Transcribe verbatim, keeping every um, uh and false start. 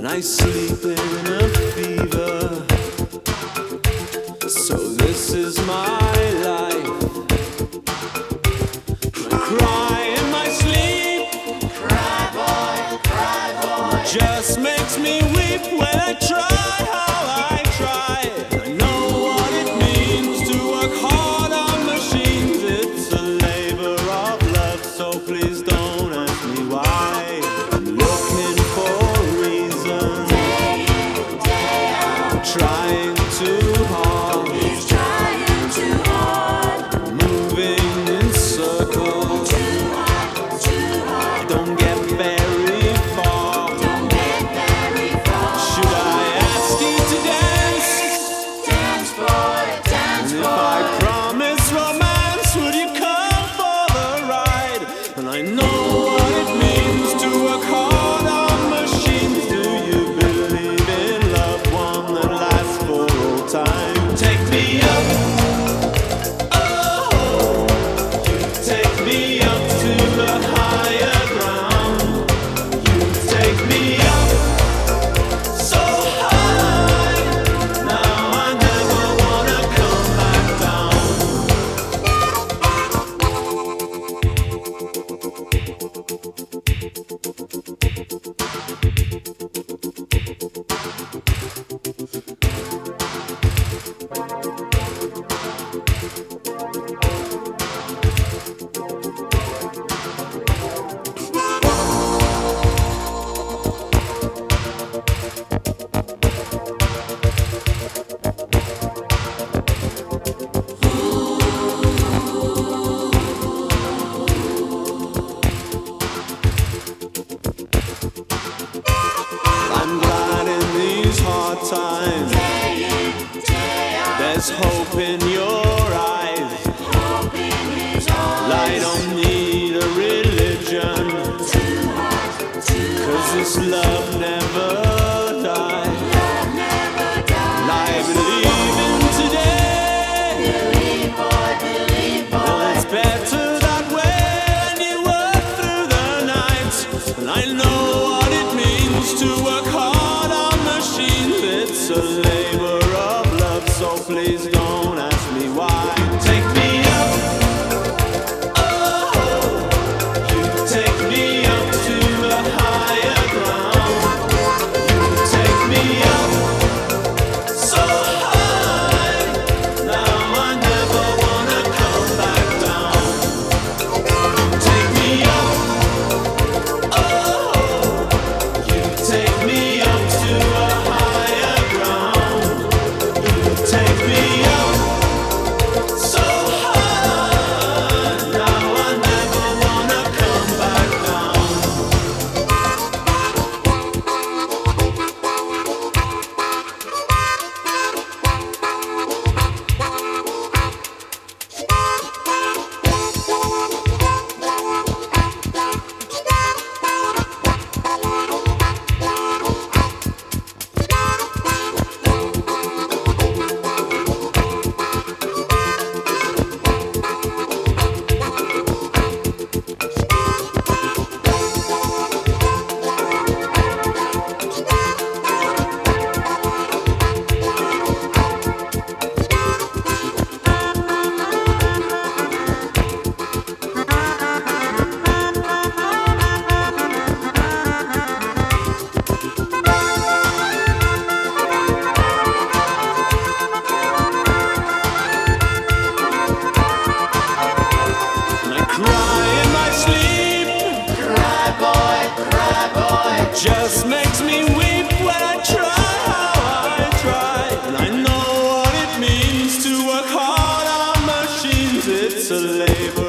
and I sleep in a fever. So this is my life. I cry in my sleep. Cry boy, cry boy. Just makes me weep when I try how I try. I know what it means to work hard on machines. It's a labor of love, so please don't ask me why. I'm looking for reasons. Day in, day out. Trying too hard. He's trying too hard. Moving in circles. Too hard, too hard. Don't get very far. Don't get very far. Should I ask you to dance? Dance, boy, dance, and boy. If I promise romance, would you come for the ride? And I know what it means to work hard on machines. Do you believe in love, one that lasts for all time? Take me up, oh, you take me up to the higher ground. You take me up so high. Now I never wanna come back down. I'm glad in these hard times. Day in, day out. There's hope in your eyes. Hope in his eyes. I don't need a religion. Too hard, too hard. 'Cause this love never dies. Love never dies. I believe in today. Believe, boy, believe, boy. Well, it's better that way when you work through the night. And I know what it means to work hard on machines. It's a labor of love, so please don't ask me why. Take me up, oh, you take me up to the higher ground. You take me up so high. Now I never wanna come back down. Take me up, oh, you take me up to a higher ground. You take me up so high. Now I never wanna come back down. And I cry in my sleep. Cry boy, cry boy. Just makes me weep when I try how I try. And I know what it means to work hard on machines. It's a labor